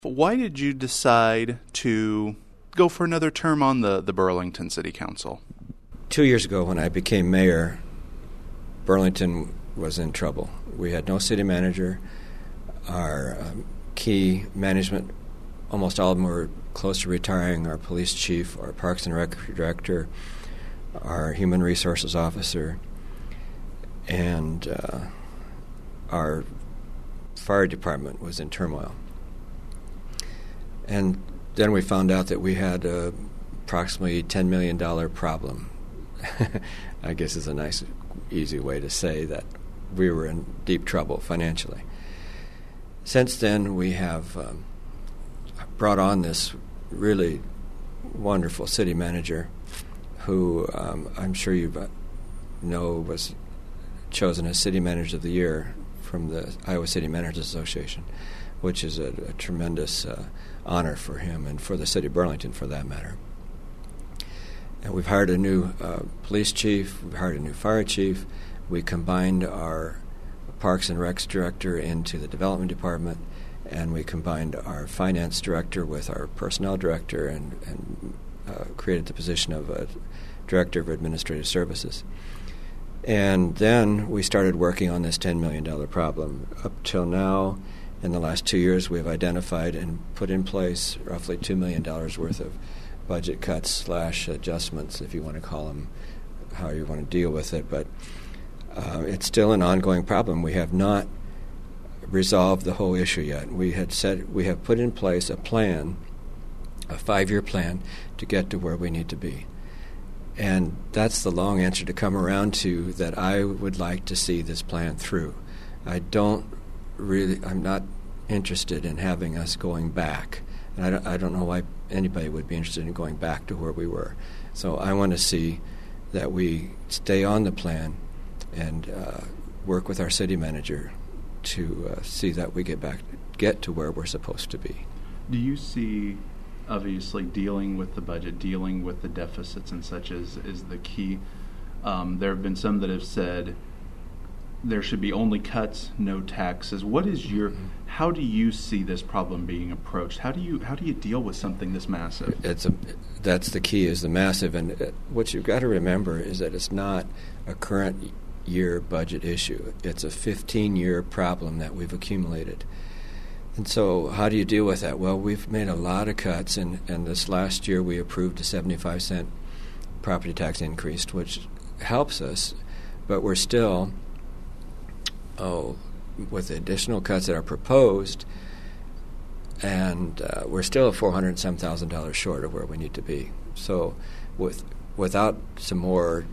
Why did you decide to go for another term on the Burlington City Council? 2 years ago, when I became mayor, Burlington was in trouble. We had no city manager. Our key management, almost all of them were close to retiring. Our police chief, our Parks and Rec director, our human resources officer, and our fire department was in turmoil. And then we found out that we had approximately $10 million problem. I guess is a nice, easy way to say that we were in deep trouble financially. Since then, we have brought on this really wonderful city manager who I'm sure you know was chosen as City Manager of the Year from the Iowa City Managers Association, which is a tremendous honor for him and for the city of Burlington, for that matter. And we've hired a new police chief, we've hired a new fire chief, we combined our Parks and Recs director into the development department, and we combined our finance director with our personnel director and created the position of a director of administrative services. And then we started working on this $10 million problem. Up till now, in the last 2 years, we have identified and put in place roughly $2 million worth of budget cuts / adjustments, if you want to call them, how you want to deal with it. But it's still an ongoing problem. We have not resolved the whole issue yet. We have put in place a plan, a 5-year plan, to get to where we need to be. And that's the long answer to come around to, that I would like to see this plan through. I'm not interested in having us going back. And I don't know why anybody would be interested in going back to where we were. So I want to see that we stay on the plan and work with our city manager to see that we get to where we're supposed to be. Do you see, obviously, dealing with the budget, dealing with the deficits and such is the key? There have been some that have said there should be only cuts, no taxes. What is how do you see this problem being approached? How do you deal with something this massive? That's the key, is the massive. And what you've got to remember is that it's not a current year budget issue. It's a 15-year problem that we've accumulated. And so how do you deal with that? Well, we've made a lot of cuts, and this last year we approved a 75-cent property tax increase, which helps us, but we're still, with the additional cuts that are proposed, and we're still $400,000 short of where we need to be. So without some more,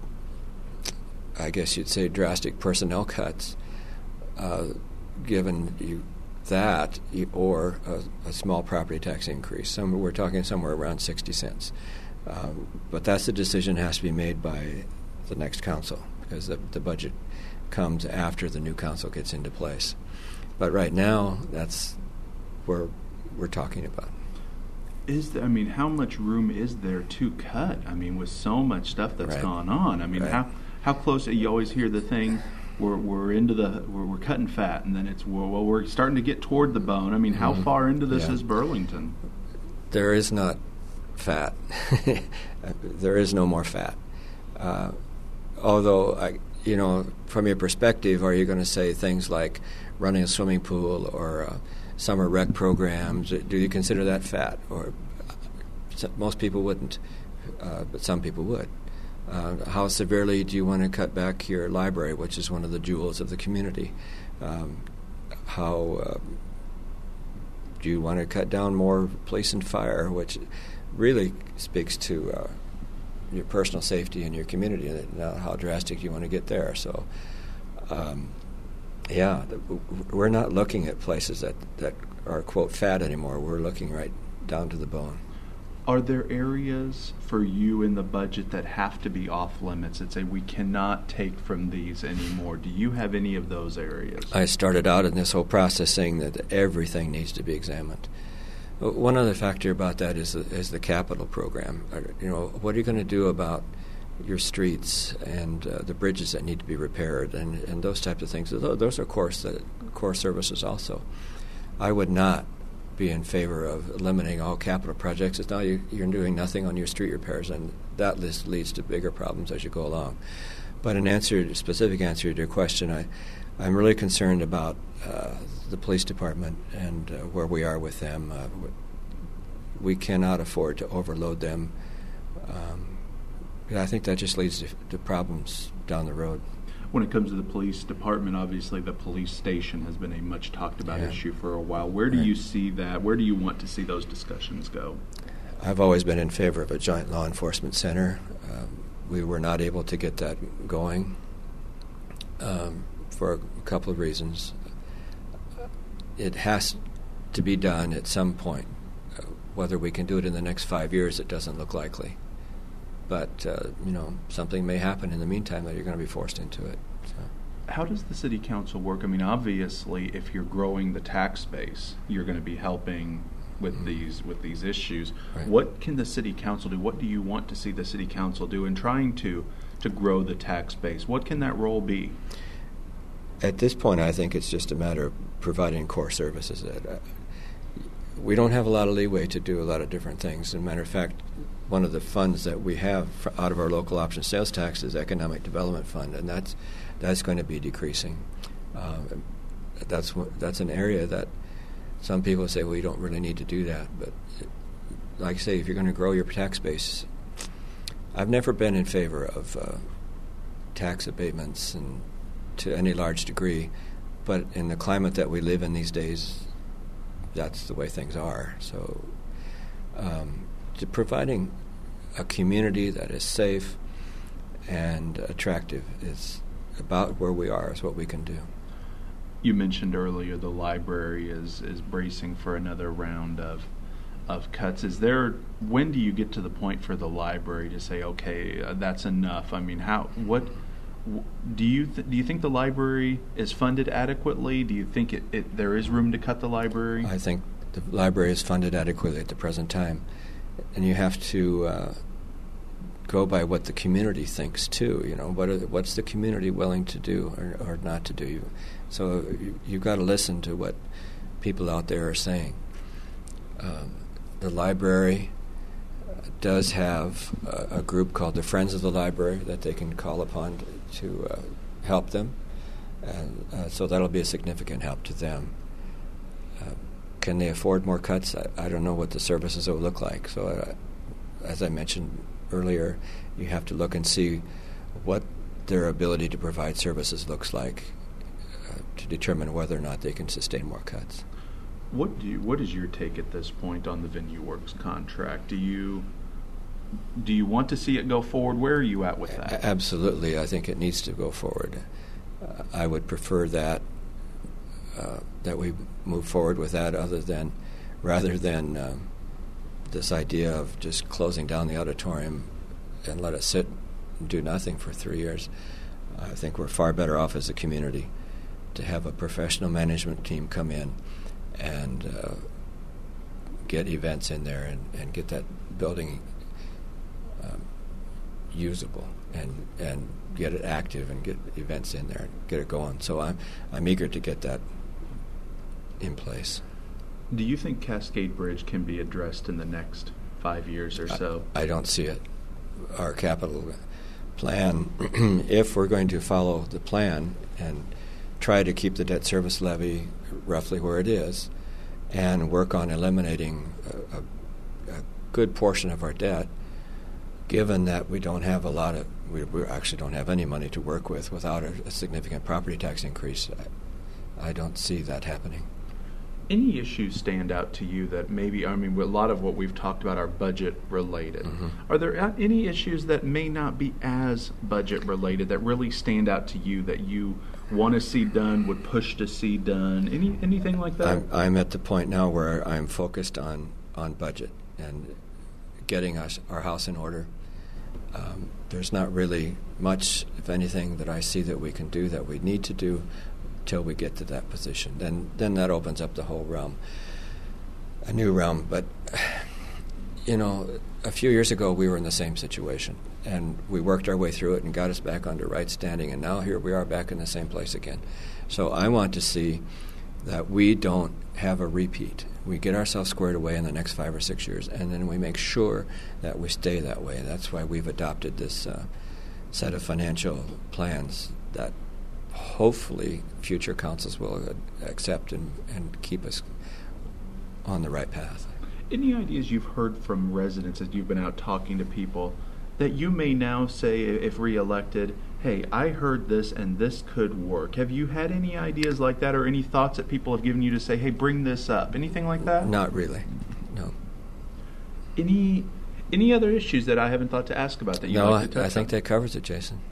I guess you'd say, drastic personnel cuts, given you that, or a small property tax increase. We're talking somewhere around 60 cents. But that's the decision that has to be made by the next council, because the budget comes after the new council gets into place. But right now, that's where we're talking about. How much room is there to cut? With so much stuff that's gone on. Right. How close? You always hear the thing, we're cutting fat, and then it's we're starting to get toward the bone. How far into this is Burlington? There is not fat. There is no more fat. Although, from your perspective, are you going to say things like running a swimming pool or summer rec programs? Do you consider that fat? Or most people wouldn't, but some people would. How severely do you want to cut back your library, which is one of the jewels of the community? How do you want to cut down more police and fire, which really speaks to your personal safety and your community, and how drastic you want to get there? So, we're not looking at places that are, quote, fat anymore. We're looking right down to the bone. Are there areas for you in the budget that have to be off limits, that say we cannot take from these anymore? Do you have any of those areas? I started out in this whole process saying that everything needs to be examined. One other factor about that is the capital program. What are you going to do about your streets and the bridges that need to be repaired and those types of things? Those are core services also. I would not be in favor of eliminating all capital projects is now you're doing nothing on your street repairs, and that leads to bigger problems as you go along. But specific answer to your question, I'm really concerned about the police department and where we are with them. We cannot afford to overload them. I think that just leads to problems down the road. When it comes to the police department, obviously the police station has been a much talked about issue for a while. Where do you see that? Where do you want to see those discussions go? I've always been in favor of a joint law enforcement center. We were not able to get that going for a couple of reasons. It has to be done at some point. Whether we can do it in the next 5 years, it doesn't look likely. But, something may happen in the meantime that you're going to be forced into it. So. How does the city council work? I mean, obviously, if you're growing the tax base, you're going to be helping with these issues. Right. What can the city council do? What do you want to see the city council do in trying to grow the tax base? What can that role be? At this point, I think it's just a matter of providing core services. We don't have a lot of leeway to do a lot of different things. As a matter of fact, one of the funds that we have out of our local option sales tax is Economic Development Fund, and that's going to be decreasing. That's an area that some people say, well, you don't really need to do that. But like I say, if you're going to grow your tax base, I've never been in favor of tax abatements and to any large degree, but in the climate that we live in these days, that's the way things are. So to providing a community that is safe and attractive is about where we are, is what we can do. You mentioned earlier the library is bracing for another round of cuts. When do you get to the point for the library to say, okay, that's enough? I mean, do you think the library is funded adequately? Do you think there is room to cut the library? I think the library is funded adequately at the present time, and you have to go by what the community thinks too. What's the community willing to do or not to do? So you've got to listen to what people out there are saying. The library does have a group called the Friends of the Library that they can call upon to help them, and so that'll be a significant help to them. Can they afford more cuts? I don't know what the services will look like. So as I mentioned earlier, you have to look and see what their ability to provide services looks like to determine whether or not they can sustain more cuts. What is your take at this point on the Venue Works contract? Do you want to see it go forward? Where are you at with that? Absolutely. I think it needs to go forward. I would prefer that we move forward with that rather than this idea of just closing down the auditorium and let it sit and do nothing for 3 years. I think we're far better off as a community to have a professional management team come in and get events in there and get that building usable and get it active and get events in there and get it going. So I'm eager to get that in place. Do you think Cascade Bridge can be addressed in the next 5 years or so? I don't see it. Our capital plan, if we're going to follow the plan and try to keep the debt service levy roughly where it is and work on eliminating a good portion of our debt, given that we don't have we actually don't have any money to work with without a significant property tax increase, I don't see that happening. Any issues stand out to you that maybe, a lot of what we've talked about are budget related. Mm-hmm. Are there any issues that may not be as budget related that really stand out to you that you want to see done, would push to see done? Anything like that? I'm at the point now where I'm focused on budget and getting our house in order. There's not really much, if anything, that I see that we can do that we need to do till we get to that position. Then that opens up the whole realm, a new realm. But, a few years ago we were in the same situation, and we worked our way through it and got us back onto right standing, and now here we are back in the same place again. So I want to see that we don't have a repeat. We get ourselves squared away in the next 5 or 6 years, and then we make sure that we stay that way. That's why we've adopted this set of financial plans that hopefully future councils will accept and keep us on the right path. Any ideas you've heard from residents as you've been out talking to people that you may now say, if reelected, hey, I heard this and this could work? Have you had any ideas like that, or any thoughts that people have given you to say, hey, bring this up? Anything like that? Not really, no. Any other issues that I haven't thought to ask about that you'd like to touch on? I think that covers it, Jason.